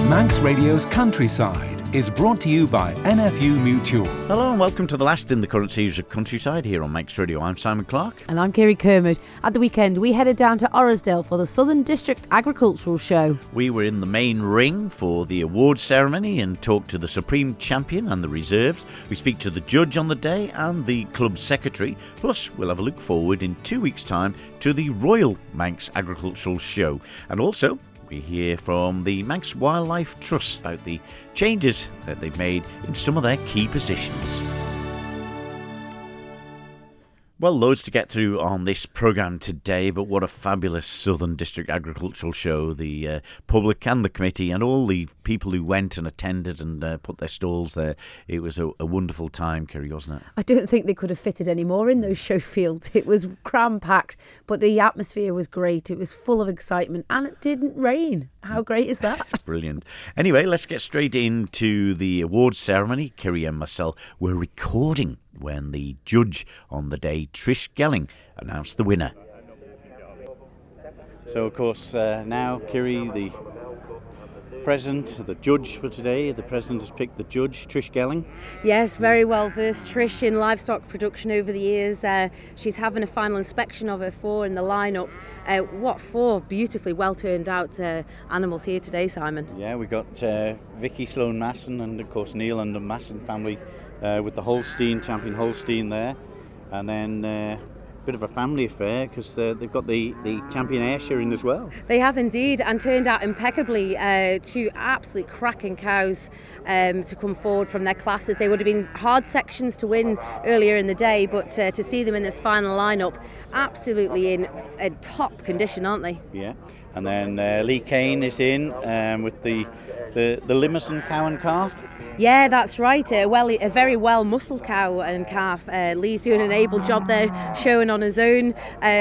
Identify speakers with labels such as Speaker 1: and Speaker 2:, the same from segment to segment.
Speaker 1: Manx Radio's Countryside is brought to you by NFU Mutual.
Speaker 2: Hello and welcome to the last in the current series of Countryside here on Manx Radio. I'm Simon Clark.
Speaker 3: And I'm Kiri Kermode. At the weekend, we headed down to Orrisdale for the Southern District Agricultural Show.
Speaker 2: We were in the main ring for the awards ceremony and talked to the Supreme Champion and the reserves. We speak to the judge on the day and the club secretary. Plus, we'll have a look forward in 2 weeks' time to the Royal Manx Agricultural Show. And also, we hear from the Manx Wildlife Trust about the changes that they've made in some of their key positions. Well, loads to get through on this programme today, but what a fabulous Southern District Agricultural Show. The public and the committee and all the people who went and attended and put their stalls there. It was a wonderful time, Kerry, wasn't it?
Speaker 3: I don't think they could have fitted any more in those show fields. It was cram-packed, but the atmosphere was great. It was full of excitement and it didn't rain. How great is that?
Speaker 2: Brilliant. Anyway, let's get straight into the awards ceremony. Kerry and myself were recording when the judge on the day, Trish Gelling, announced the winner. So, of course, now, Kiri, the president, the judge for today, the president has picked the judge, Trish Gelling.
Speaker 3: Yes, very well versed. Trish in livestock production over the years. She's having a final inspection of her four in the lineup. What four beautifully well turned out animals here today, Simon?
Speaker 2: Yeah, we got Vicky Sloan Masson and, of course, Neil and the Masson family with the Holstein, champion Holstein there. And then bit of a family affair because they've got the champion Ayrshire in as well.
Speaker 3: They have indeed, and turned out impeccably. Two absolutely cracking cows to come forward from their classes. They would have been hard sections to win earlier in the day, but to see them in this final lineup, absolutely in top condition, aren't they?
Speaker 2: Yeah, and then Lee Kane is in with the Limousin cow and calf.
Speaker 3: Yeah, that's right. A very well muscled cow and calf. Lee's doing an able job there, showing on his own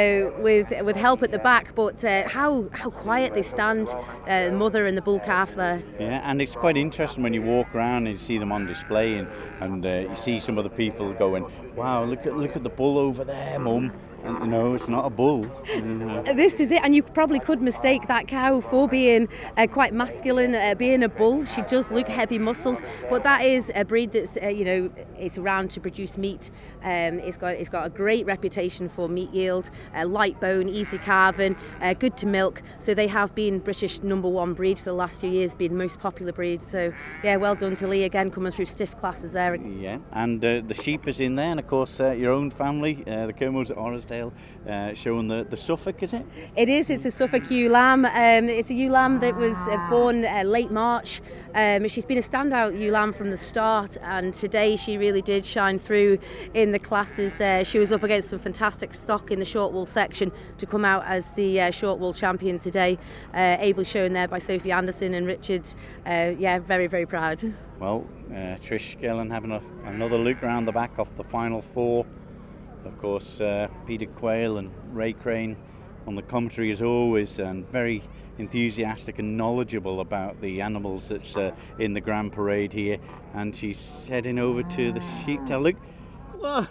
Speaker 3: with help at the back. But how quiet they stand, the mother and the bull calf there.
Speaker 2: Yeah, and it's quite interesting when you walk around and you see them on display, and you see some of the people going, "Wow, look at the bull over there, Mum." And, no, it's not a bull.
Speaker 3: This is it, and you probably could mistake that cow for being quite masculine, being a bull. She does look heavy muscled, but that is a breed that's it's around to produce meat. It's got a great reputation for meat yield, light bone, easy calving, good to milk. So they have been British #1 breed for the last few years, been the most popular breed. So yeah, well done to Lee again, coming through stiff classes there.
Speaker 2: Yeah, and the sheep is in there, and of course your own family, the Kermodes at Orrisdale. Showing the Suffolk, is it?
Speaker 3: It is. It's a Suffolk ewe lamb. It's a ewe lamb that was born late March. She's been a standout ewe lamb from the start, and today she really did shine through in the classes. She was up against some fantastic stock in the short wool section to come out as the short wool champion today. Ably shown there by Sophie Anderson and Richard. Very, very proud.
Speaker 2: Well, Trish Gelling having another look around the back off the final four. Of course, Peter Quayle and Ray Crane on the commentary as always, and very enthusiastic and knowledgeable about the animals that's in the Grand Parade here. And she's heading over to the sheep tail. Look! Oh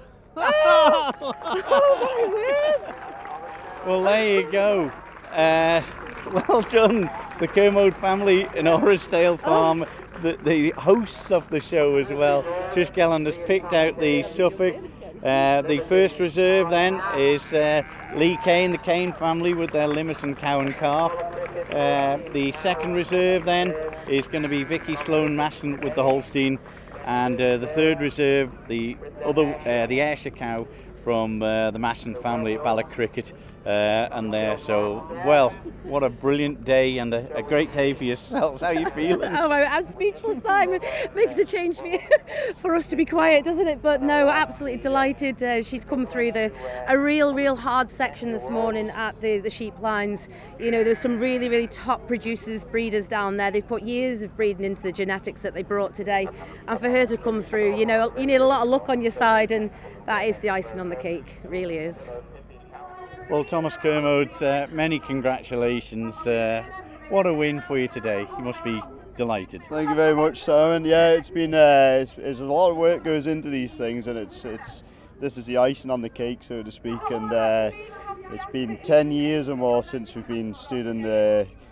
Speaker 3: my word!
Speaker 2: Well, there you go. Well done, the Kermode family in Orrisdale Farm, the hosts of the show as well. Trish Gelling has picked out the Suffolk. The first reserve then is Lee Kane, the Kane family with their Limousin cow and calf. The second reserve then is going to be Vicky Sloan Masson with the Holstein, and the third reserve, the Ayrshire cow from the Masson family at Ballacricket. And there, so, well, what a brilliant day and a great day for yourselves. How are you feeling?
Speaker 3: I'm speechless, Simon. Makes a change for us to be quiet, doesn't it? But no, absolutely delighted. She's come through a real hard section this morning at the sheep lines. There's some really, really top producers, breeders down there. They've put years of breeding into the genetics that they brought today. And for her to come through, you need a lot of luck on your side, and that is the icing on the cake. It really is.
Speaker 2: Well, Thomas Kermode, many congratulations. What a win for you today. You must be delighted.
Speaker 4: Thank you very much, Simon. Yeah, it's been there's a lot of work goes into these things, and this is the icing on the cake, so to speak. And it's been 10 years or more since we've been stood in the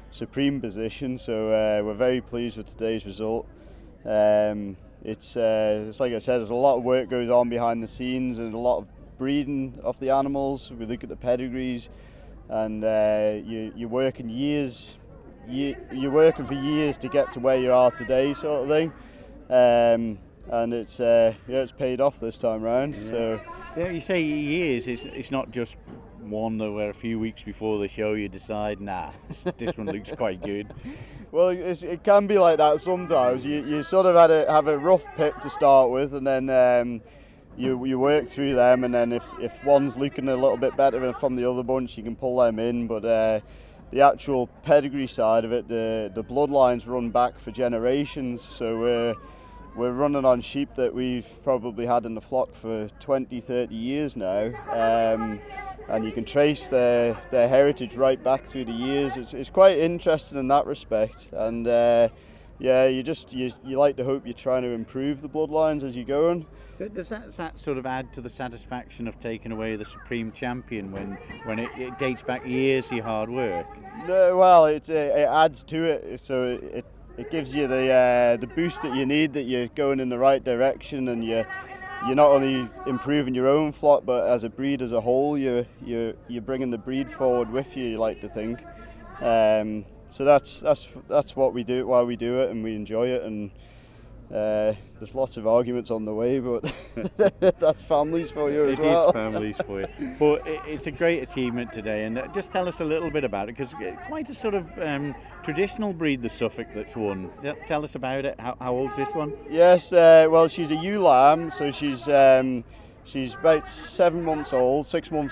Speaker 4: Supreme position. So we're very pleased with today's result. It's like I said, there's a lot of work goes on behind the scenes and a lot of breeding of the animals. We look at the pedigrees, and you're working years. You're working for years to get to where you are today, sort of thing. And it's paid off this time round.
Speaker 2: Yeah.
Speaker 4: So
Speaker 2: yeah, you say years. It's not just one that where a few weeks before the show you decide, nah, this one looks quite good.
Speaker 4: Well, it can be like that sometimes. You sort of have a rough pick to start with, and then you work through them, and then if one's looking a little bit better from the other bunch, you can pull them in. But the actual pedigree side of it, the bloodlines run back for generations. So we're running on sheep that we've probably had in the flock for 20, 30 years now. And you can trace their heritage right back through the years. It's quite interesting in that respect. And you like to hope you're trying to improve the bloodlines as you go on.
Speaker 2: Does that sort of add to the satisfaction of taking away the Supreme Champion when it dates back years of your hard work?
Speaker 4: No, well, it adds to it. So it gives you the boost that you need, that you're going in the right direction, and you're not only improving your own flock, but as a breed as a whole, you're bringing the breed forward with you. You like to think. So that's what we do, why we do it, and we enjoy it. And there's lots of arguments on the way, but that's families for you as well.
Speaker 2: It is families for you. But it's a great achievement today, and just tell us a little bit about it, because quite a sort of traditional breed, the Suffolk, that's won. Tell us about it. How old's this one?
Speaker 4: Yes, well, she's a ewe lamb, so she's about 6 months old,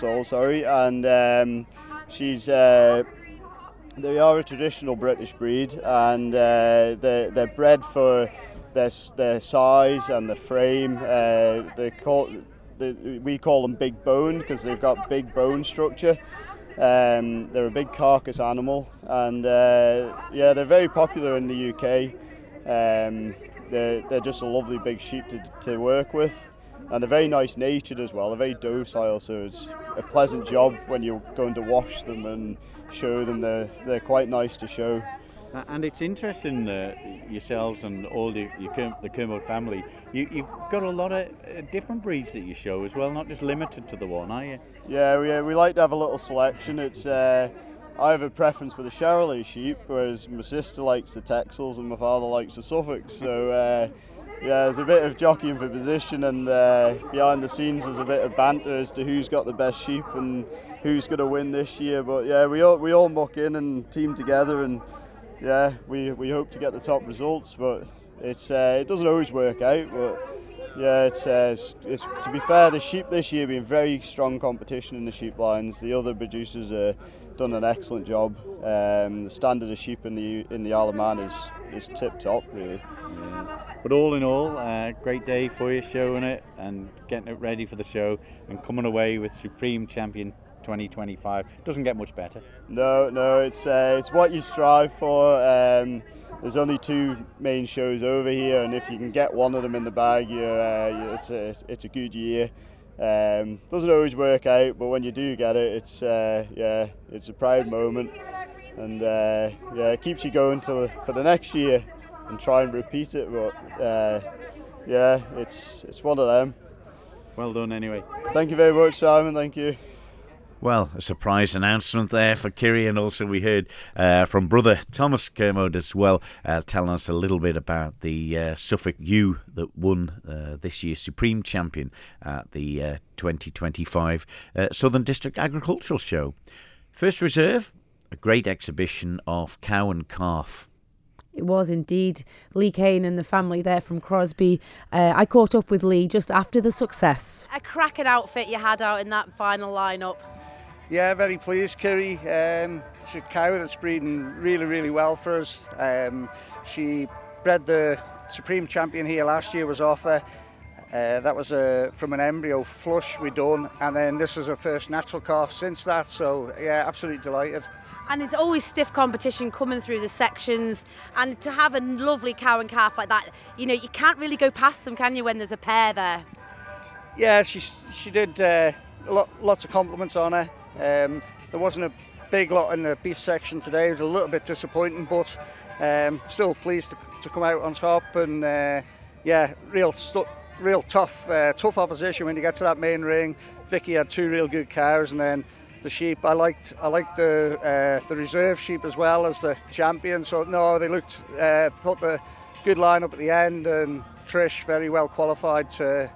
Speaker 4: and she's they are a traditional British breed, and they're bred for their size and the frame. We call them big boned because they've got big bone structure. They're a big carcass animal, and they're very popular in the UK. They're just a lovely big sheep to work with, and they're very nice natured as well. They're very docile, so it's a pleasant job when you're going to wash them and show them. They're quite nice to show.
Speaker 2: And it's interesting, yourselves and all the Kermode family, you've got a lot of different breeds that you show as well, not just limited to the one, are you?
Speaker 4: Yeah, we like to have a little selection. It's I have a preference for the Charolais sheep, whereas my sister likes the Texels and my father likes the Suffolks. So there's a bit of jockeying for position, and behind the scenes there's a bit of banter as to who's got the best sheep and who's going to win this year. But yeah, we all muck in and team together, and yeah, we hope to get the top results, but it doesn't always work out. But yeah, it's to be fair, the sheep this year been very strong competition in the sheep lines. The other producers done an excellent job. The standard of sheep in the Isle of Man is tip top, really.
Speaker 2: Yeah. But all in all, great day for you, showing it and getting it ready for the show and coming away with Supreme Champion 2025. Doesn't get much better. No, it's what you strive for. There's only 2 main shows over here, and if you can get one of them in the bag, it's a good year. Doesn't always work out, but when you do get it, it's a proud moment, and it keeps you going for the next year and try and repeat it. But it's one of them. Well done anyway.
Speaker 4: Thank you very much, Simon. Thank you.
Speaker 2: Well, a surprise announcement there for Kiri, and also we heard from brother Thomas Kermode as well, telling us a little bit about the Suffolk ewe that won this year's Supreme Champion at the 2025 Southern District Agricultural Show. First Reserve, a great exhibition of cow and calf.
Speaker 3: It was indeed. Lee Kane and the family there from Crosby. I caught up with Lee just after the success. A cracking outfit you had out in that final lineup.
Speaker 5: Yeah, very pleased, Kiri. She's a cow that's breeding really, really well for us. She bred the Supreme Champion here last year, was off her. That was from an embryo flush we done, and then this is her first natural calf since that, so yeah, absolutely delighted.
Speaker 3: And it's always stiff competition coming through the sections, and to have a lovely cow and calf like that, you can't really go past them, can you, when there's a pair there? Yeah,
Speaker 5: she did lots of compliments on her. There wasn't big lot in the beef section today. It was a little bit disappointing, but still pleased to come out on top. And real tough opposition when you get to that main ring. Vicky had 2 real good cows, and then the sheep. I liked the reserve sheep as well as the champion. So no, they looked. Thought the good lineup at the end, and Trish very well qualified to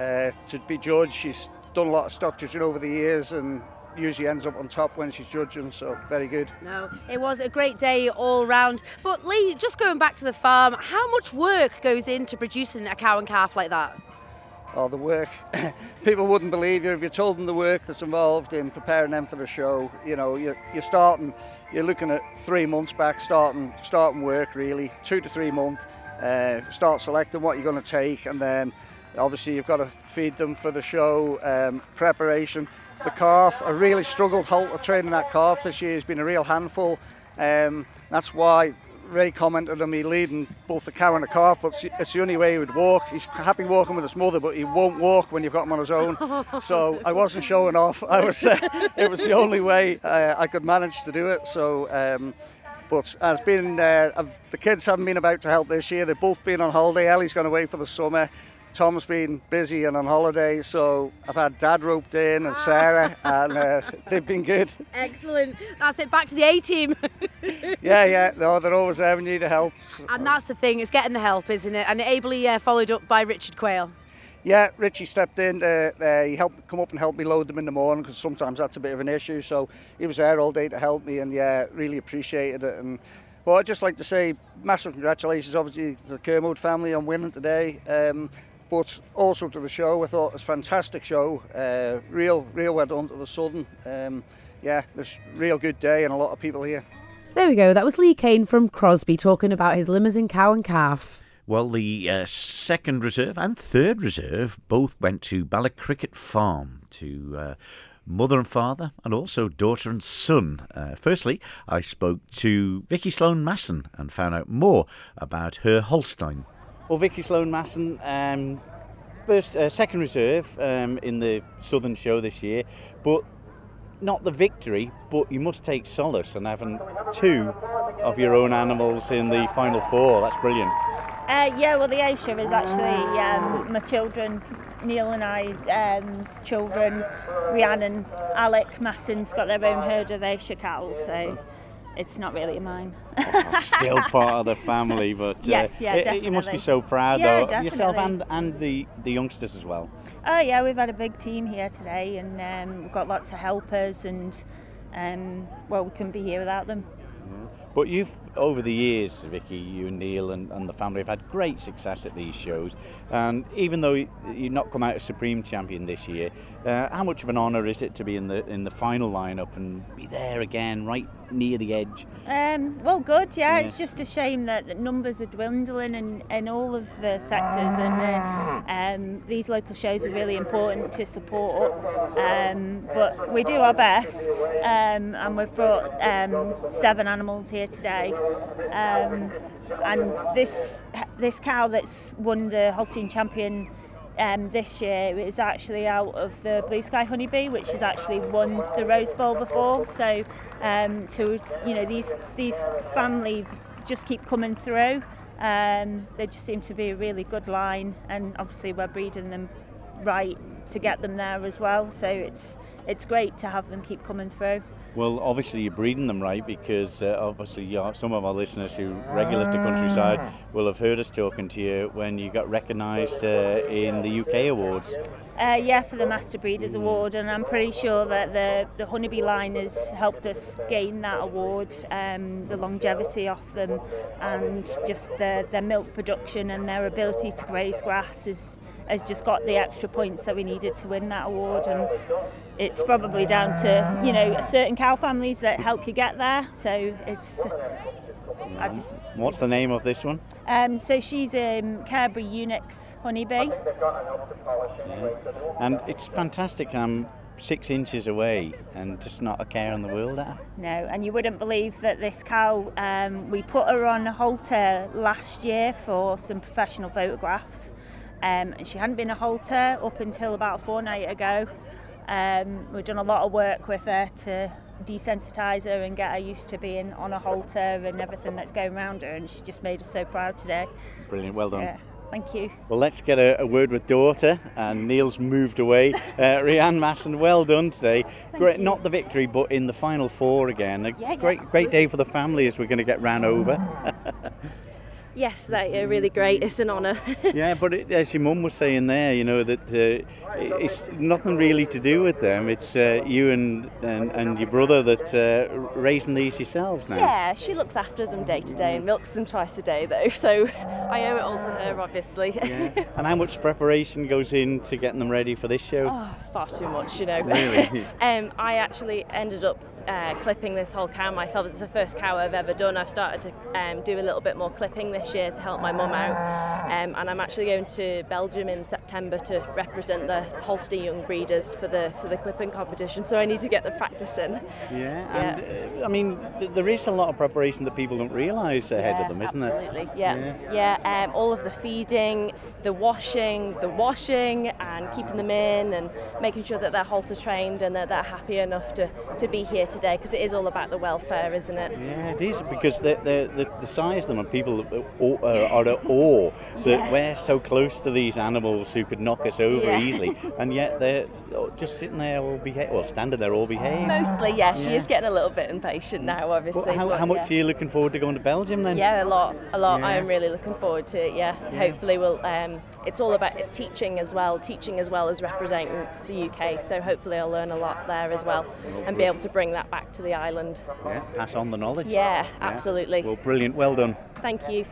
Speaker 5: be judged. She's done a lot of stock judging over the years, and usually ends up on top when she's judging, so very good.
Speaker 3: No, it was a great day all round. But Lee, just going back to the farm, how much work goes into producing a cow and calf like that?
Speaker 5: Oh, the work. People wouldn't believe you if you told them the work that's involved in preparing them for the show. You know, you're looking at 3 months back, starting work really, 2 to 3 months, start selecting what you're going to take, and then obviously you've got to feed them for the show, preparation. The calf, I really struggled training that calf this year. It's been a real handful. That's why Ray commented on me leading both the cow and the calf, but it's the only way he would walk. He's happy walking with his mother, but he won't walk when you've got him on his own. So I wasn't showing off. It was the only way I could manage to do it. So, but it's been the kids haven't been about to help this year. They've both been on holiday. Ellie's gone away for the summer. Tom's been busy and on holiday, so I've had Dad roped in and Sarah, and they've been good.
Speaker 3: Excellent. That's it. Back to the A-team.
Speaker 5: Yeah. No, they're always there when you need help.
Speaker 3: And that's the thing. It's getting the help, isn't it? And ably followed up by Richard Quayle.
Speaker 5: Yeah, Richie stepped in. He helped come up and help me load them in the morning, because sometimes that's a bit of an issue. So he was there all day to help me, and really appreciated it. And well, I'd just like to say massive congratulations, obviously, to the Kermode family on winning today. But also to the show. I thought it was a fantastic show. Real well done to the Southern. This real good day and a lot of people here.
Speaker 3: There we go. That was Lee Kane from Crosby talking about his Limousin cow and calf.
Speaker 6: Well, the second reserve and third reserve both went to Ballycricket Farm to mother and father, and also daughter and son. Firstly, I spoke to Vicky Sloan Masson and found out more about her Holstein.
Speaker 2: Well, Vicky Sloan Masson, second reserve in the Southern show this year, but not the victory, but you must take solace in having 2 of your own animals in the final 4. That's brilliant.
Speaker 7: Well, the Ayrshire is actually my children, Neil and I's children. Rhiannon, Alec Masson's got their own herd of Ayrshire cows, so it's not really mine.
Speaker 2: Still part of the family, but
Speaker 7: yes, definitely.
Speaker 2: You must be so proud,
Speaker 7: yeah,
Speaker 2: though,
Speaker 7: definitely.
Speaker 2: Yourself and the youngsters as well.
Speaker 7: Oh yeah, we've had a big team here today, and we've got lots of helpers, and we couldn't be here without them.
Speaker 2: But you've, over the years, Vicky, you and Neil and the family have had great success at these shows, and even though you've not come out as Supreme Champion this year, how much of an honour is it to be in the final lineup and be there again, right near the edge?
Speaker 7: Well, good, yeah. It's just a shame that numbers are dwindling in all of the sectors, and these local shows are really important to support, but we do our best, and we've brought 7 animals here today, and this cow that's won the Holstein Champion this year is actually out of the Blue Sky Honeybee, which has actually won the Rose Bowl before. So these family just keep coming through. They just seem to be a really good line, and obviously we're breeding them right to get them there as well. So it's great to have them keep coming through.
Speaker 2: Well, obviously you're breeding them right, because obviously some of our listeners who regular to Countryside will have heard us talking to you when you got recognised in the UK Awards.
Speaker 7: For the Master Breeders Award, and I'm pretty sure that the Honeybee line has helped us gain that award. The longevity of them, and just their milk production and their ability to graze grass has just got the extra points that we needed to win that award, and it's probably down to certain cow families that help you get there. So it's.
Speaker 2: What's the name of this one?
Speaker 7: So she's Carberry Unix Honeybee.
Speaker 2: Yeah. And it's fantastic. 6 inches away and just not a care in the world.
Speaker 7: No, and you wouldn't believe that this cow, we put her on a halter last year for some professional photographs, and she hadn't been a halter up until about a fortnight ago. We've done a lot of work with her to desensitise her and get her used to being on a halter and everything that's going around her, and she just made us so proud today.
Speaker 2: Brilliant, well done.
Speaker 7: Yeah. Thank you.
Speaker 2: Well, let's get a word with daughter, and Neil's moved away. Rhiann Masson, well done today. Great, not the victory, but in the final four again. Great day for the family as we're going to get ran over.
Speaker 8: Yes, they're really great. It's an honour.
Speaker 2: Yeah, but as your mum was saying there, you know, that it's nothing really to do with them. It's you and your brother that raising these yourselves now.
Speaker 8: Yeah, she looks after them day to day and milks them twice a day though, so I owe it all to her, obviously.
Speaker 2: Yeah. And how much preparation goes into getting them ready for this show?
Speaker 8: Oh, far too much, you know.
Speaker 2: Really?
Speaker 8: I actually ended up clipping this whole cow myself. It's the first cow I've ever done. I've started to do a little bit more clipping this year to help my mum out, and I'm actually going to Belgium in September to represent the Holstein young breeders for the clipping competition, so I need to get the practice in.
Speaker 2: Yeah, and I mean there is a lot of preparation that people don't realise ahead of them, isn't
Speaker 8: absolutely.
Speaker 2: there?
Speaker 8: Yeah. All of the feeding, the washing and keeping them in and making sure that they're halter trained and that they're happy enough to be here today, because it is all about the welfare, isn't it?
Speaker 2: Yeah, it is, because the size of them, and people are at awe that we're so close to these animals who could knock us over easily, and yet they're just sitting there all standing there all behaved.
Speaker 8: Mostly, she is getting a little bit impatient now, obviously.
Speaker 2: How much are you looking forward to going to Belgium then?
Speaker 8: Yeah, a lot.
Speaker 2: Yeah.
Speaker 8: I am really looking forward to it. Yeah. Hopefully we'll. It's all about teaching as well as representing the UK. So hopefully I'll learn a lot there as well, and be able to bring that back to the island.
Speaker 2: Yeah, pass on the knowledge.
Speaker 8: Yeah, absolutely.
Speaker 2: Well, brilliant. Well done.
Speaker 8: Thank you.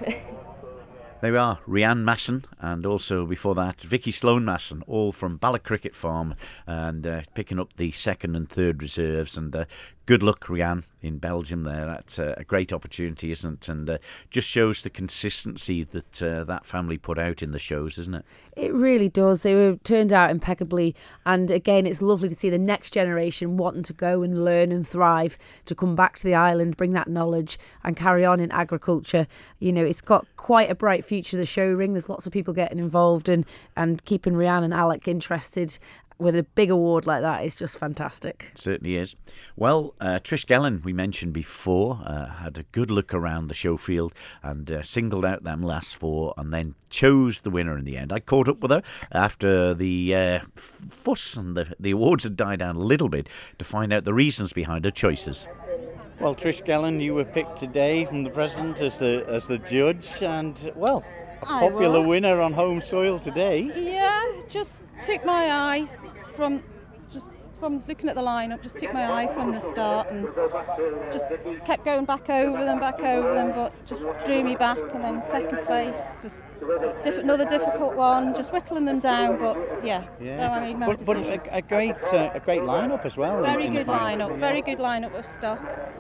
Speaker 6: There we are, Rhiann Masson, and also before that, Vicky Sloan Masson, all from Ballycricket Farm, and picking up the second and third reserves. And good luck, Rhiann, in Belgium there. That's a great opportunity, isn't it? And just shows the consistency that that family put out in the shows, isn't it?
Speaker 3: It really does. They were turned out impeccably. And again, it's lovely to see the next generation wanting to go and learn and thrive, to come back to the island, bring that knowledge and carry on in agriculture. You know, it's got quite a bright future, the show ring. There's lots of people getting involved and keeping Rhiann and Alec interested. With a big award like that, it's just fantastic.
Speaker 6: It certainly is. Well, Trish Gellin, we mentioned before, had a good look around the show field and singled out them last four and then chose the winner in the end. I caught up with her after the fuss and the awards had died down a little bit to find out the reasons behind her choices.
Speaker 2: Well, Trish Gellin, you were picked today from the president as the judge, and well, a popular winner on home soil today.
Speaker 9: Yeah, just took my eyes from looking at the lineup, just took my eye from the start and just kept going back over them, but just drew me back. And then second place was another difficult one, just whittling them down, but then I made my decision.
Speaker 2: But a great lineup as well.
Speaker 9: Very good lineup of stock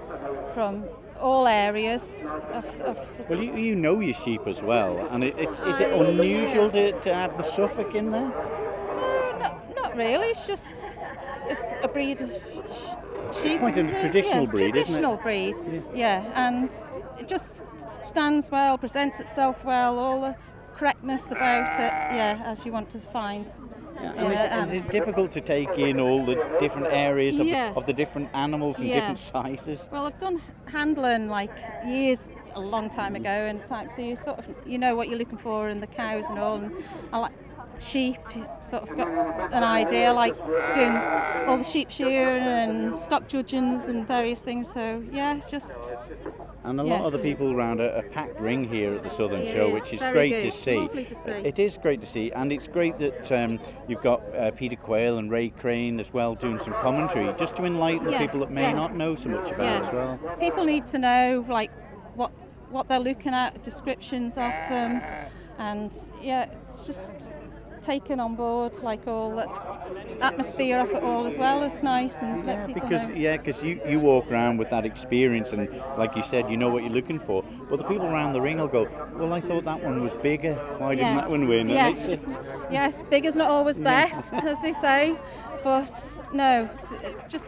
Speaker 9: from all areas.
Speaker 2: Well, you know your sheep as well, and is it unusual to have the Suffolk in there?
Speaker 9: No, not really. It's just a breed of sheep.
Speaker 2: Quite a traditional breed,
Speaker 9: traditional
Speaker 2: isn't it?
Speaker 9: breed, and it just stands well, presents itself well, all the correctness about it, as you want to find.
Speaker 2: Is it difficult to take in all the different areas of the different animals and different sizes?
Speaker 9: Well, I've done handling a long time ago, and so you sort of know what you're looking for in the cows and all. And I like sheep, sort of got an idea, like doing all the sheep shearing and stock judgings and various things. So just.
Speaker 2: And a lot of the people around a packed ring here at the Southern Show, which is great to see.
Speaker 9: Lovely to see.
Speaker 2: It is great to see, and it's great that you've got Peter Quayle and Ray Crane as well doing some commentary, just to enlighten the people that may not know so much about it as well.
Speaker 9: People need to know what they're looking at, descriptions of them, and it's just taken on board, like all the atmosphere of it all as well is nice, and let people know.
Speaker 2: Because you walk around with that experience, and like you said, you know what you're looking for, but the people around the ring will go, well, I thought that one was bigger, why didn't that one win?
Speaker 9: Yes, bigger's not always best, as they say, but no, just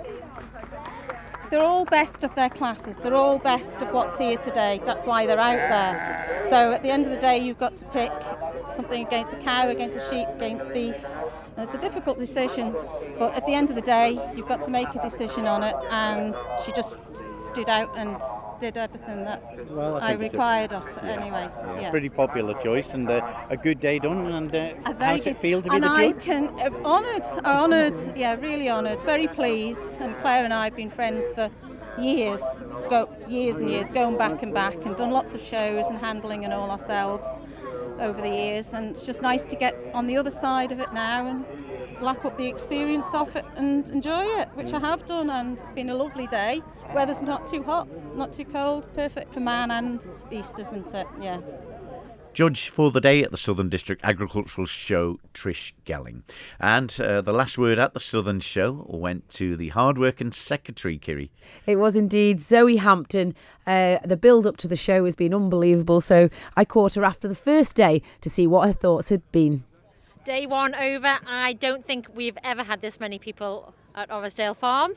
Speaker 9: they're all best of their classes. They're all best of what's here today. That's why they're out there. So at the end of the day, you've got to pick something against a cow, against a sheep, against beef. And it's a difficult decision, but at the end of the day, you've got to make a decision on it, and she just stood out and did everything that I required of her anyway.
Speaker 2: Yeah,
Speaker 9: yes.
Speaker 2: Pretty popular choice, and a good day done. And how does it feel to be
Speaker 9: and
Speaker 2: the
Speaker 9: I
Speaker 2: judge?
Speaker 9: Honoured, yeah, really honoured, very pleased. And Claire and I have been friends for years and years, going back and back, and done lots of shows and handling and all ourselves over the years. And it's just nice to get on the other side of it now and lap up the experience of it and enjoy it, which I have done, and it's been a lovely day. Weather's not too hot, not too cold, perfect for man and beast, isn't it? Yes.
Speaker 6: Judge for the day at the Southern District Agricultural Show, Trish Gelling. And the last word at the Southern Show went to the hard-working secretary, Kiri.
Speaker 3: It was indeed Zoe Hampton. The build-up to the show has been unbelievable, so I caught her after the first day to see what her thoughts had been.
Speaker 10: Day one over. I don't think we've ever had this many people at Orrisdale Farm.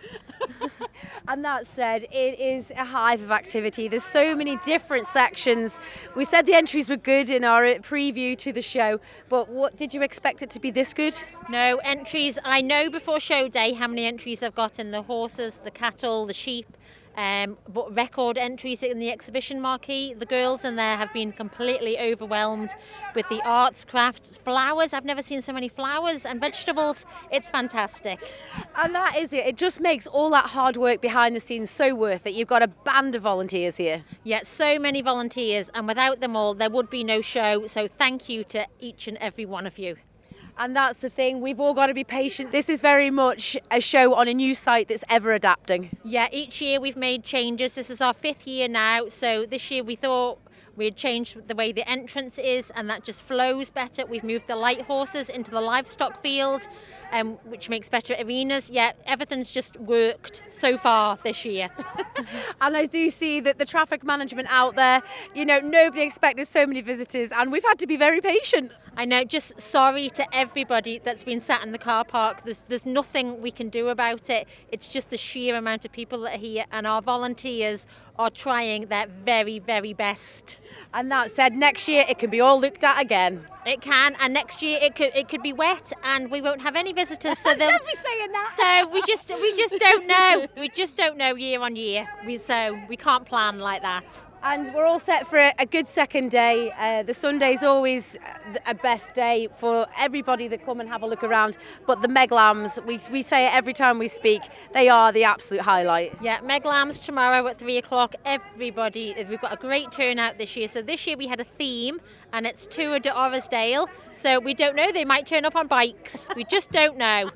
Speaker 3: And that said, it is a hive of activity. There's so many different sections. We said the entries were good in our preview to the show, but what did you expect it to be this good?
Speaker 10: No entries. I know before show day how many entries I've got in the horses, the cattle, the sheep. But record entries in the exhibition marquee. The girls in there have been completely overwhelmed with the arts, crafts, flowers. I've never seen so many flowers and vegetables. It's fantastic.
Speaker 3: And that is it. It just makes all that hard work behind the scenes so worth it. You've got a band of volunteers here.
Speaker 10: Yeah, so many volunteers, and without them all, there would be no show. So thank you to each and every one of you.
Speaker 3: And that's the thing, we've all got to be patient. This is very much a show on a new site that's ever adapting.
Speaker 10: Yeah, each year we've made changes. This is our 5th year now, so this year we thought we'd changed the way the entrance is, and that just flows better. We've moved the light horses into the livestock field, which makes better arenas. Yeah, everything's just worked so far this year.
Speaker 3: And I do see that the traffic management out there, you know, nobody expected so many visitors, and we've had to be very patient.
Speaker 10: I know, just sorry to everybody that's been sat in the car park. There's nothing we can do about it. It's just the sheer amount of people that are here, and our volunteers are trying their very, very best.
Speaker 3: And that said, next year it can be all looked at again.
Speaker 10: It can, and next year it could be wet, and we won't have any visitors. So then,
Speaker 3: don't be saying that.
Speaker 10: So we just don't know. We just don't know year on year. So we can't plan like that.
Speaker 3: And we're all set for a good second day. The Sunday's always a best day for everybody that come and have a look around. But the Meg Lambs, we say it every time we speak, they are the absolute highlight.
Speaker 10: Yeah, Meg Lambs tomorrow at 3 o'clock. Everybody, we've got a great turnout this year. So this year we had a theme, and it's Tour de Orrisdale. So we don't know, they might turn up on bikes. We just don't know.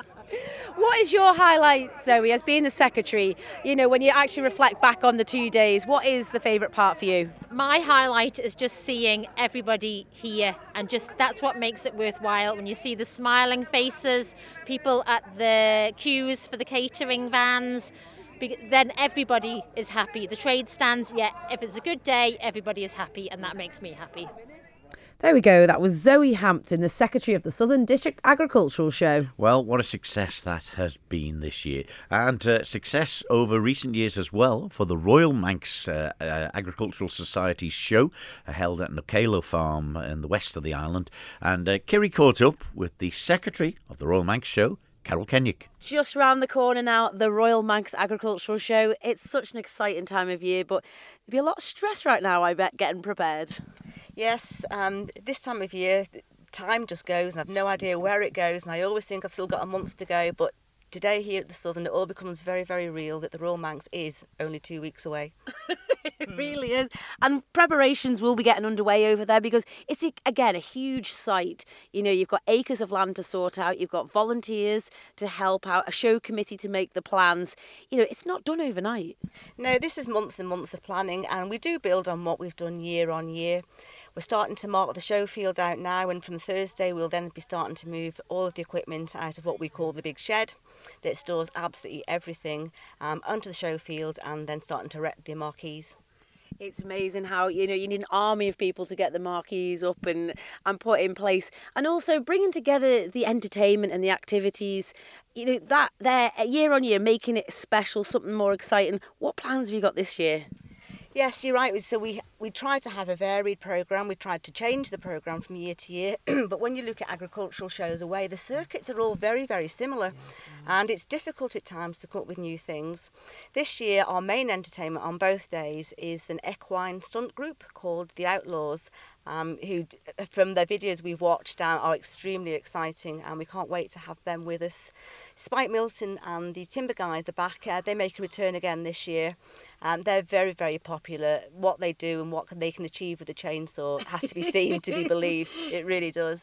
Speaker 3: What is your highlight, Zoe, as being the secretary? You know, when you actually reflect back on the 2 days, what is the favourite part for you?
Speaker 10: My highlight is just seeing everybody here, and just that's what makes it worthwhile. When you see the smiling faces, people at the queues for the catering vans, then everybody is happy. The trade stands, yeah, if it's a good day, everybody is happy, and that makes me happy.
Speaker 3: There we go. That was Zoe Hampton, the Secretary of the Southern District Agricultural Show.
Speaker 6: Well, what a success that has been this year. And success over recent years as well for the Royal Manx Agricultural Society's show held at Nucalo Farm in the west of the island. And Kiri caught up with the Secretary of the Royal Manx show, Carol Kenyuk.
Speaker 3: Just round the corner now, the Royal Manx Agricultural Show. It's such an exciting time of year, but there'll be a lot of stress right now, I bet, getting prepared.
Speaker 11: Yes, this time of year, time just goes and I've no idea where it goes, and I always think I've still got a month to go, but today here at the Southern it all becomes very, very real that the Royal Manx is only 2 weeks away.
Speaker 3: It really is. And preparations will be getting underway over there because it's, again, a huge site. You know, you've got acres of land to sort out, you've got volunteers to help out, a show committee to make the plans. You know, it's not done overnight.
Speaker 11: No, this is months and months of planning, and we do build on what we've done year on year. We're starting to mark the show field out now, and from Thursday we'll then be starting to move all of the equipment out of what we call the big shed that stores absolutely everything onto the show field, and then starting to erect the marquees.
Speaker 3: It's amazing how, you know, you need an army of people to get the marquees up and put in place, and also bringing together the entertainment and the activities, you know, that they're year on year making it special, something more exciting. What plans have you got this year?
Speaker 11: Yes, you're right. So we tried to have a varied programme. We tried to change the programme from year to year. But when you look at agricultural shows away, the circuits are all very, very similar. And it's difficult at times to come up with new things. This year, our main entertainment on both days is an equine stunt group called The Outlaws, who, from the videos we've watched, are extremely exciting, and we can't wait to have them with us. Spike Milton and the Timber Guys are back. They make a return again this year. They're very, very popular. What they do and what they can achieve with a chainsaw has to be seen to be believed. It really does.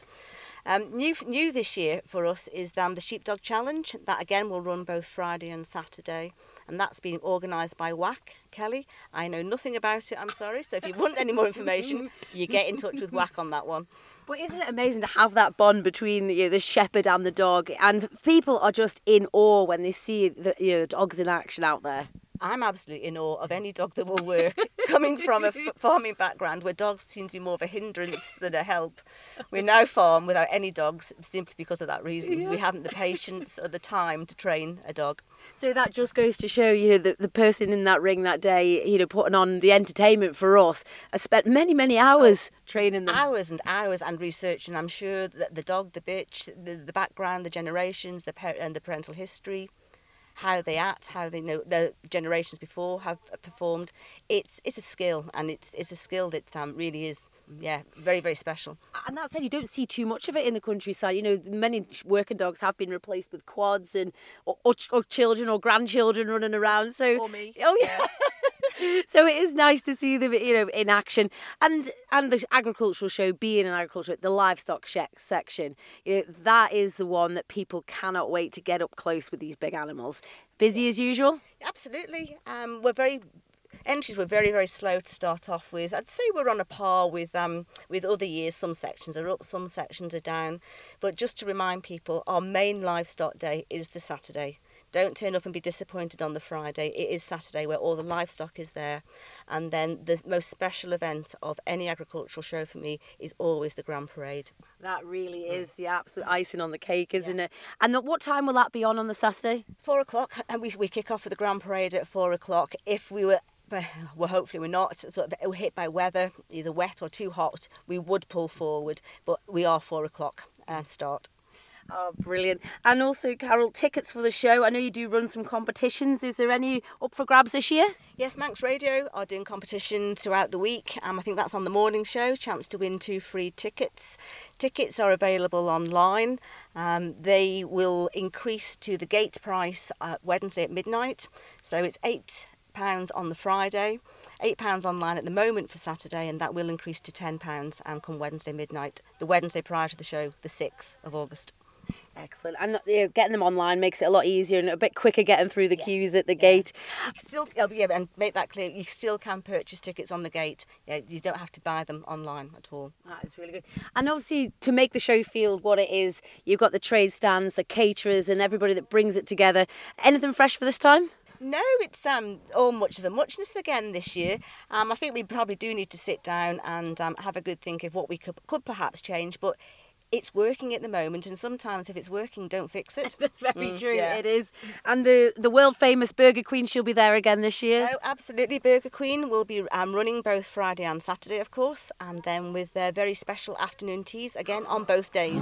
Speaker 11: New this year for us is the Sheepdog Challenge. That again will run both Friday and Saturday. And that's being organised by WAC, Kelly. I know nothing about it, I'm sorry. So if you want any more information, you get in touch with WAC on that one.
Speaker 3: But isn't it amazing to have that bond between the shepherd and the dog? And people are just in awe when they see the dogs in action out there.
Speaker 11: I'm absolutely in awe of any dog that will work. Coming from a farming background where dogs seem to be more of a hindrance than a help, we now farm without any dogs simply because of that reason. Yeah. We haven't the patience or the time to train a dog.
Speaker 3: So that just goes to show, the person in that ring that day, putting on the entertainment for us, I spent many, many hours training them.
Speaker 11: Hours and hours and researching. I'm sure that the dog, the bitch, the background, the generations, and the parental history, how they act, how they know the generations before have performed. It's a skill, and it's a skill that really is, very, very special.
Speaker 3: And that said, you don't see too much of it in the countryside. Many working dogs have been replaced with quads and or children or grandchildren running around. So,
Speaker 11: or me.
Speaker 3: Oh yeah. So it is nice to see them, in action. And the agricultural show being an agriculture, the livestock section, that is the one that people cannot wait to get up close with these big animals. Busy as usual?
Speaker 11: Absolutely. Entries were very, very slow to start off with. I'd say we're on a par with other years. Some sections are up, some sections are down. But just to remind people, our main livestock day is the Saturday. Don't turn up and be disappointed on the Friday. It is Saturday where all the livestock is there. And then the most special event of any agricultural show for me is always the Grand Parade.
Speaker 3: That really is the absolute icing on the cake, isn't it? And what time will that be on the Saturday?
Speaker 11: 4:00, and we kick off with the Grand Parade at 4:00. If we were... Well, hopefully we're not sort of hit by weather, either wet or too hot, we would pull forward, but we are 4:00 start.
Speaker 3: Oh, brilliant. And also, Carol, tickets for the show. I know you do run some competitions. Is there any up for grabs this year?
Speaker 11: Yes, Manx Radio are doing competition throughout the week. I think that's on the morning show. Chance to win 2 free tickets. Tickets are available online. They will increase to the gate price Wednesday at midnight. So it's £8 on the Friday, £8 online at the moment for Saturday, and that will increase to £10 come Wednesday midnight, the Wednesday prior to the show, the 6th of August.
Speaker 3: Excellent. And getting them online makes it a lot easier and a bit quicker getting through the queues at the gate.
Speaker 11: You can still, and make that clear, you still can purchase tickets on the gate. You don't have to buy them online at all.
Speaker 3: That is really good. And obviously, to make the show feel what it is, you've got the trade stands, the caterers and everybody that brings it together. Anything fresh for this time?
Speaker 11: No, it's all much of a muchness again this year. I think we probably do need to sit down and have a good think of what we could perhaps change, but it's working at the moment, and sometimes if it's working, don't fix it.
Speaker 3: That's very true, yeah. It is. And the world famous Burger Queen, she'll be there again this year?
Speaker 11: Oh, absolutely. Burger Queen will be running both Friday and Saturday, of course, and then with their very special afternoon teas again on both days.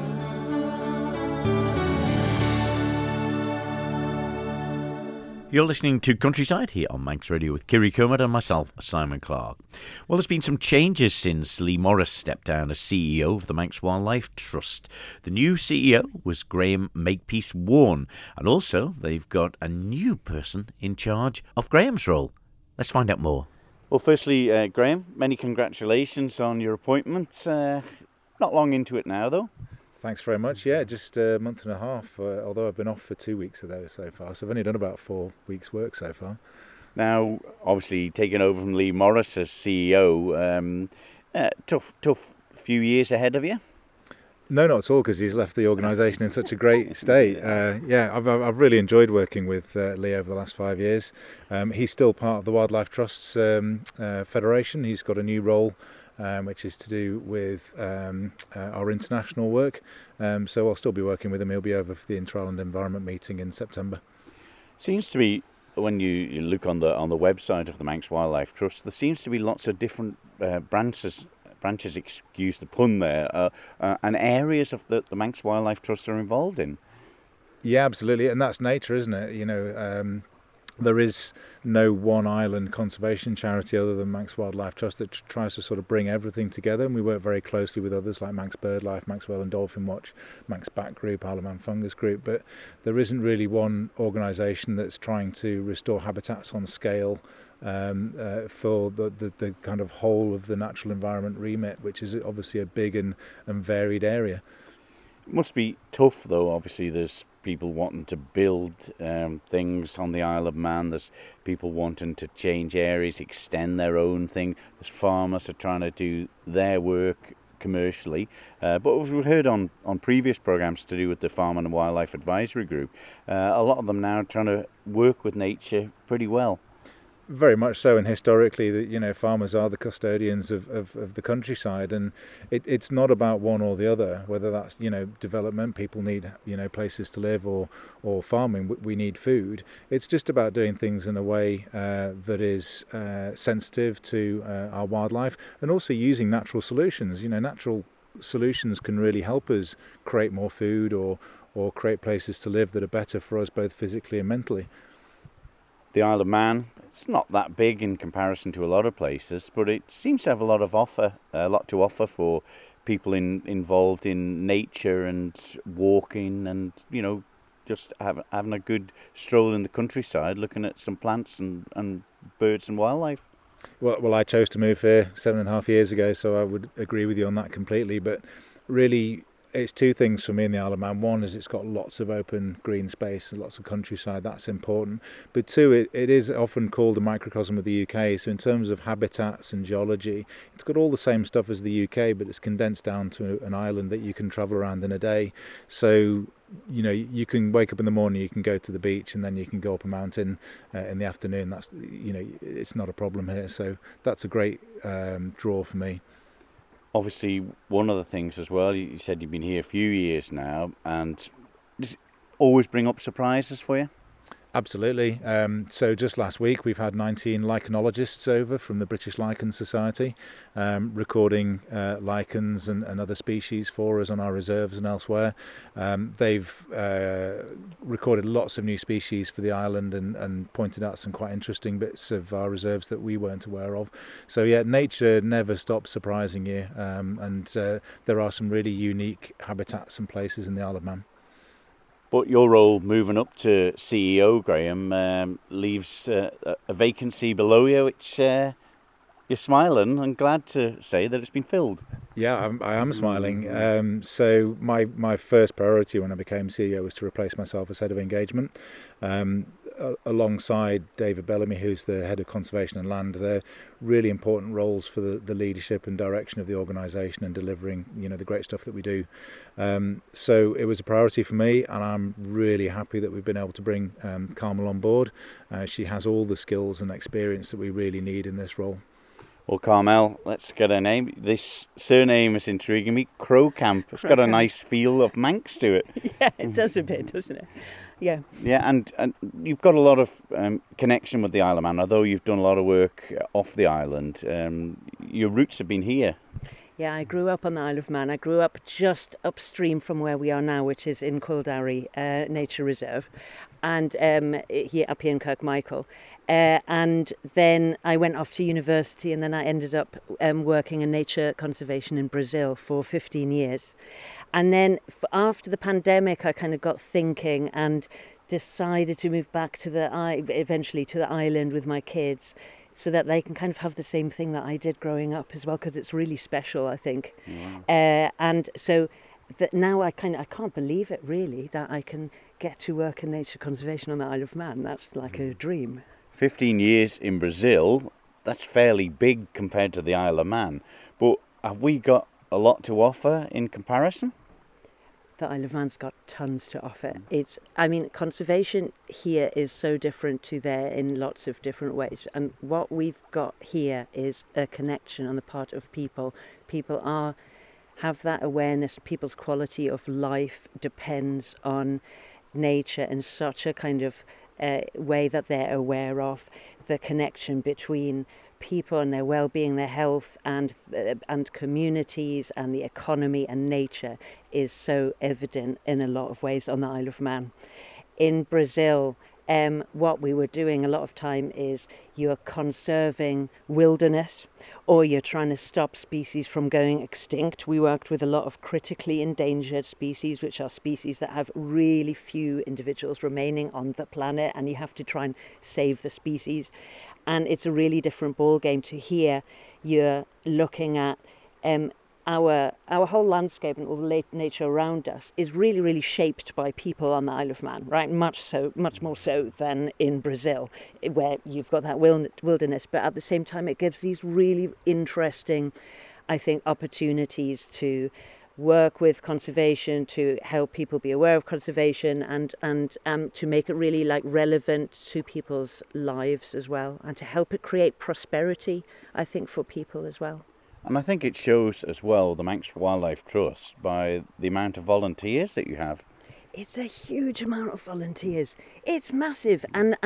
Speaker 6: You're listening to Countryside here on Manx Radio with Kiri Kermit and myself, Simon Clark. Well, there's been some changes since Lee Morris stepped down as CEO of the Manx Wildlife Trust. The new CEO was Graham Makepeace-Warne, and also they've got a new person in charge of Graham's role. Let's find out more.
Speaker 2: Well, firstly, Graham, many congratulations on your appointment. Not long into it now, though.
Speaker 12: Thanks very much. Yeah, just a month and a half, although I've been off for 2 weeks of those so far. So I've only done about 4 weeks' work so far.
Speaker 2: Now, obviously, taking over from Lee Morris as CEO, tough few years ahead of you?
Speaker 12: No, not at all, because he's left the organisation in such a great state. I've really enjoyed working with Lee over the last 5 years. He's still part of the Wildlife Trust's Federation. He's got a new role, which is to do with our international work. So I'll still be working with him. He'll be over for the Inter-Island Environment meeting in September.
Speaker 2: Seems to be
Speaker 6: when you look on the website of the Manx Wildlife Trust, there seems to be lots of different branches, excuse the pun there, and areas of the Manx Wildlife Trust are involved in.
Speaker 12: Yeah, absolutely, and that's nature, isn't it? You know, there is no one island conservation charity other than Manx Wildlife Trust that tries to sort of bring everything together, and we work very closely with others like Manx BirdLife, Manx Whale and Dolphin Watch, Manx Bat Group, Isle of Man Fungus Group, but there isn't really one organisation that's trying to restore habitats on scale for the kind of whole of the natural environment remit, which is obviously a big and varied area.
Speaker 6: It must be tough though, obviously there's people wanting to build things on the Isle of Man, there's people wanting to change areas, extend their own thing, there's farmers are trying to do their work commercially, but as we've heard on previous programmes to do with the Farm and Wildlife Advisory Group, a lot of them now are trying to work with nature pretty well.
Speaker 12: Very much so, and historically, you know, farmers are the custodians of the countryside, and it's not about one or the other. Whether that's, you know, development, people need, you know, places to live, or farming, we need food. It's just about doing things in a way that is sensitive to our wildlife, and also using natural solutions. You know, natural solutions can really help us create more food or create places to live that are better for us both physically and mentally.
Speaker 6: The Isle of Man, it's not that big in comparison to a lot of places, but it seems to have a lot to offer for people involved in nature and walking, and, you know, just having a good stroll in the countryside, looking at some plants and birds and wildlife.
Speaker 12: Well, I chose to move here 7.5 years ago, so I would agree with you on that completely. But really, it's two things for me in the Isle of Man. One is it's got lots of open green space and lots of countryside. That's important. But two, it is often called a microcosm of the UK. So in terms of habitats and geology, it's got all the same stuff as the UK, but it's condensed down to an island that you can travel around in a day. So, you know, you can wake up in the morning, you can go to the beach, and then you can go up a mountain in the afternoon. That's, you know, it's not a problem here. So that's a great draw for me.
Speaker 6: Obviously, one of the things as well, you said you've been here a few years now, and does it always bring up surprises for you?
Speaker 12: Absolutely. So just last week we've had 19 lichenologists over from the British Lichen Society, recording lichens and other species for us on our reserves and elsewhere. They've recorded lots of new species for the island and pointed out some quite interesting bits of our reserves that we weren't aware of. So yeah, nature never stops surprising you, and there are some really unique habitats and places in the Isle of Man.
Speaker 6: But your role moving up to CEO, Graham, leaves a vacancy below you, which you're smiling and glad to say that it's been filled.
Speaker 12: Yeah, I am smiling. So my first priority when I became CEO was to replace myself as head of engagement. Alongside David Bellamy, who's the head of conservation and land. They're really important roles for the leadership and direction of the organisation and delivering, you know, the great stuff that we do. So it was a priority for me, and I'm really happy that we've been able to bring Carmel on board. She has all the skills and experience that we really need in this role.
Speaker 6: Well, Carmel, let's get her name. This surname is intriguing me. Crowcamp. It's got a nice feel of Manx to it.
Speaker 13: Yeah, it does a bit, doesn't it? Yeah.
Speaker 6: Yeah, and you've got a lot of connection with the Isle of Man, although you've done a lot of work off the island. Your roots have been here.
Speaker 13: Yeah, I grew up on the Isle of Man. I grew up just upstream from where we are now, which is in Kildare Nature Reserve, and here up here in Kirkmichael. And then I went off to university, and then I ended up working in nature conservation in Brazil for 15 years. And then after the pandemic, I kind of got thinking and decided to move back to eventually to the island with my kids, so that they can kind of have the same thing that I did growing up as well, because it's really special, I think. Yeah. And so now I can't believe it really, that I can get to work in nature conservation on the Isle of Man. That's like a dream.
Speaker 6: 15 years in Brazil, that's fairly big compared to the Isle of Man. But have we got a lot to offer in comparison?
Speaker 13: The Isle of Man's got tons to offer. Conservation here is so different to there in lots of different ways. And what we've got here is a connection on the part of people. People have that awareness. People's quality of life depends on nature in such a kind of way that they're aware of the connection between people and their well-being, their health, and communities and the economy and nature is so evident in a lot of ways on the Isle of Man. In Brazil, what we were doing a lot of time is you're conserving wilderness, or you're trying to stop species from going extinct. We worked with a lot of critically endangered species, which are species that have really few individuals remaining on the planet, and you have to try and save the species. And it's a really different ball game to here. You're looking at our whole landscape and all the nature around us is really, really shaped by people on the Isle of Man, right? Much more so than in Brazil, where you've got that wilderness. But at the same time, it gives these really interesting, I think, opportunities to work with conservation, to help people be aware of conservation, and to make it really relevant to people's lives as well, and to help it create prosperity, I think, for people as well.
Speaker 6: And I think it shows as well the Manx Wildlife Trust by the amount of volunteers that you have.
Speaker 13: It's a huge amount of volunteers. It's massive. And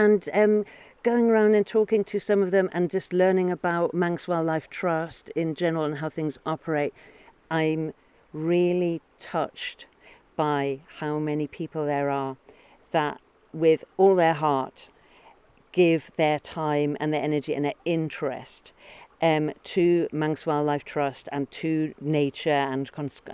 Speaker 13: going around and talking to some of them and just learning about Manx Wildlife Trust in general and how things operate, I'm really touched by how many people there are that with all their heart give their time and their energy and their interest to Manx Wildlife Trust and to nature and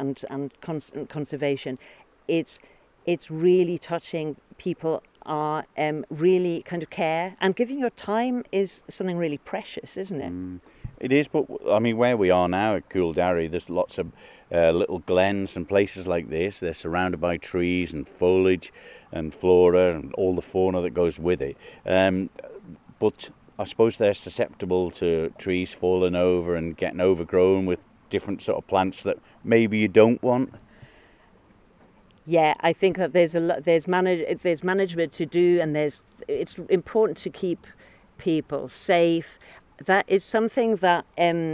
Speaker 13: conservation. It's really touching. People are really kind of care, and giving your time is something really precious, isn't it?
Speaker 6: It is, but I mean, where we are now at Cooldarry, there's lots of little glens and places like this. They're surrounded by trees and foliage and flora and all the fauna that goes with it. But I suppose they're susceptible to trees falling over and getting overgrown with different sort of plants that maybe you don't want.
Speaker 13: Yeah, I think that there's management to do, and it's important to keep people safe. That is something that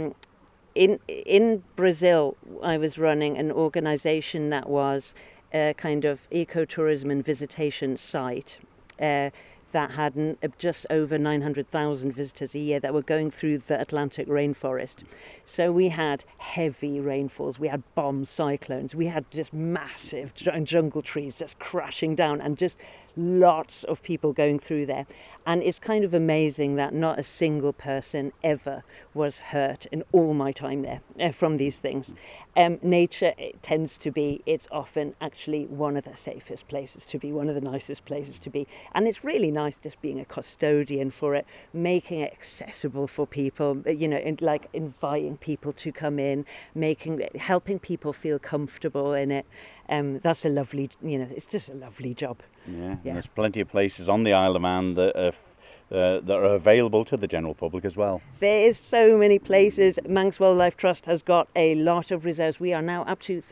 Speaker 13: in Brazil, I was running an organisation that was a kind of ecotourism and visitation site that had just over 900,000 visitors a year that were going through the Atlantic rainforest. So we had heavy rainfalls, we had bomb cyclones, we had just massive jungle trees just crashing down, and just lots of people going through there. And it's kind of amazing that not a single person ever was hurt in all my time there from these things. Nature tends to be, it's often actually one of the safest places to be, one of the nicest places to be. And it's really nice just being a custodian for it, making it accessible for people, like inviting people to come in, helping people feel comfortable in it. That's a lovely, it's just a lovely job.
Speaker 6: Yeah. And there's plenty of places on the Isle of Man that are available to the general public as well.
Speaker 13: There is so many places. Manx Wildlife Trust has got a lot of reserves. We are now up to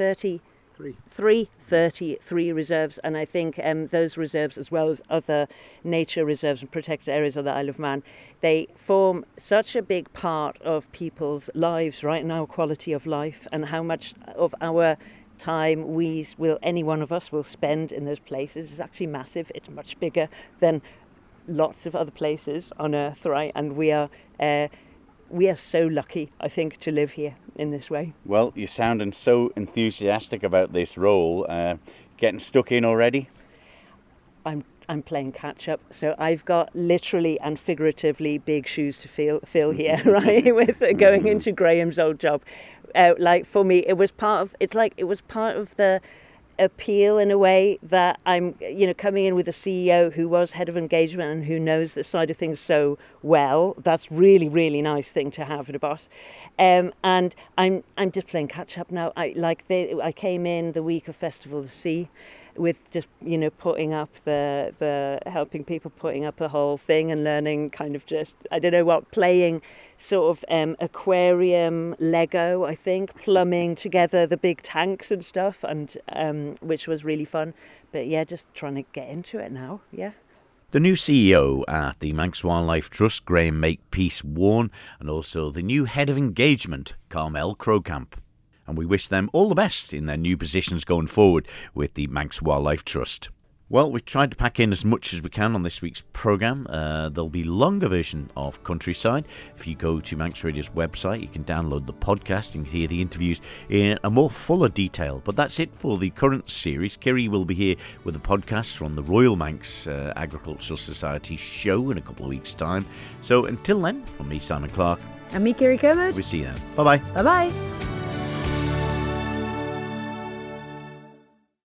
Speaker 13: 33 reserves, and I think those reserves, as well as other nature reserves and protected areas of the Isle of Man, they form such a big part of people's lives right now, quality of life, and how much of our time any one of us will spend in those places is actually massive. It's much bigger than lots of other places on Earth, right? And we are so lucky, I think, to live here in this way.
Speaker 6: Well, you're sounding so enthusiastic about this role. Getting stuck in already?
Speaker 13: I'm playing catch up, so I've got literally and figuratively big shoes to fill here, right? With going into Graham's old job. For me, it was part of the appeal in a way that I'm, coming in with a CEO who was head of engagement and who knows the side of things so well. That's really, really nice thing to have at a boss. And I'm just playing catch up now. I came in the week of Festival of the Sea with just, putting up helping people putting up the whole thing and learning kind of just, playing sort of aquarium Lego, I think, plumbing together the big tanks and stuff, and which was really fun. But yeah, just trying to get into it now, yeah.
Speaker 6: The new CEO at the Manx Wildlife Trust, Graham Makepeace-Warne, and also the new head of engagement, Carmel Crowcamp. And we wish them all the best in their new positions going forward with the Manx Wildlife Trust. Well, we tried to pack in as much as we can on this week's programme. There'll be a longer version of Countryside. If you go to Manx Radio's website, you can download the podcast and hear the interviews in a more fuller detail. But that's it for the current series. Kiri will be here with a podcast from the Royal Manx Agricultural Society show in a couple of weeks' time. So until then, from me, Simon Clark.
Speaker 3: And me, Kiri Kermode.
Speaker 6: We'll see you then. Bye-bye.
Speaker 3: Bye-bye.